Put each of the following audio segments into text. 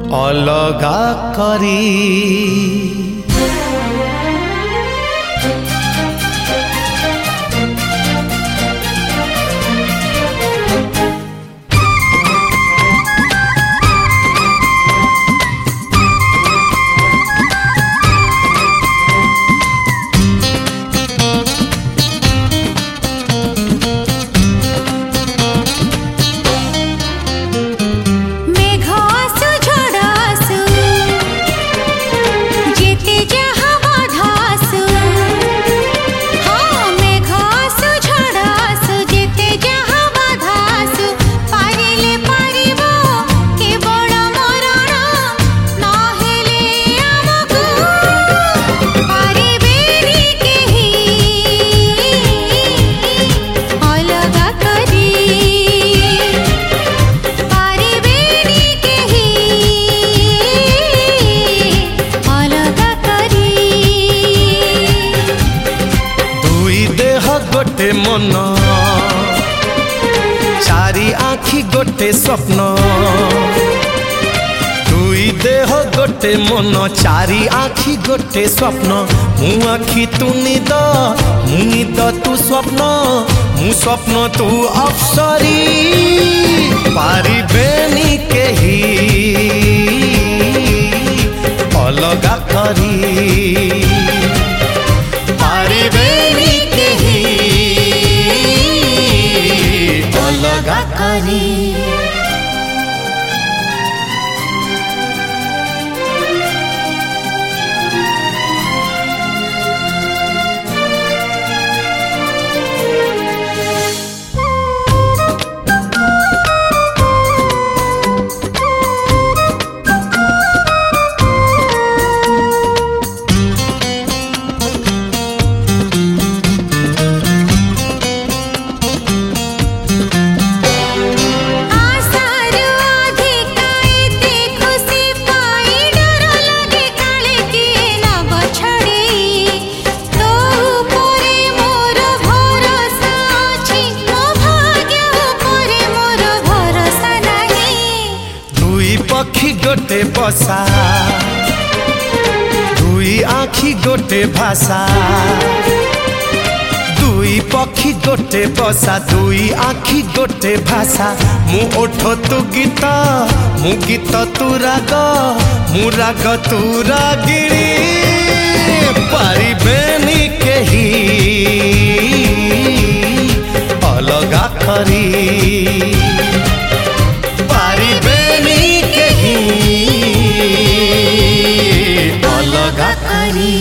अलगा करी गोटे मन चारि आखि गोटे स्वप्न दुई देह गोटे मन चारि आखि गोटे स्वप्न मु आखि तू निद मु निद तू स्वप्न मु स्वप्न तू अप्सरी पारिबेनी केही अलगा करी अलगा करी पक्षी गोटे बसा दुई आखि गोटे भाषा दुई पक्षी गोटे बसा दुई आखि गोटे भाषा मु ओठ तू गीत मु गीत तू राग मु राग तू रागिणी पारिबेनी केही अलगा करी अलगा करी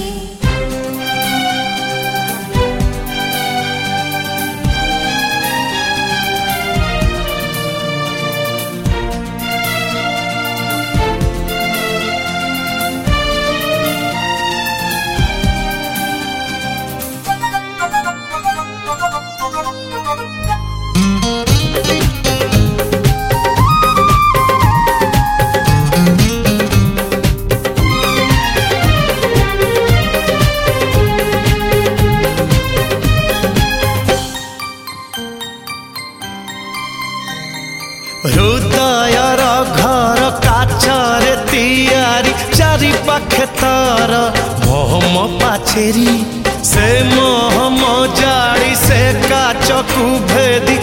हृदयर घर काचरे तैयारी चारि पाखे तार मोहम पाछेरी से मोहम जाड़ी से काचकू भेदी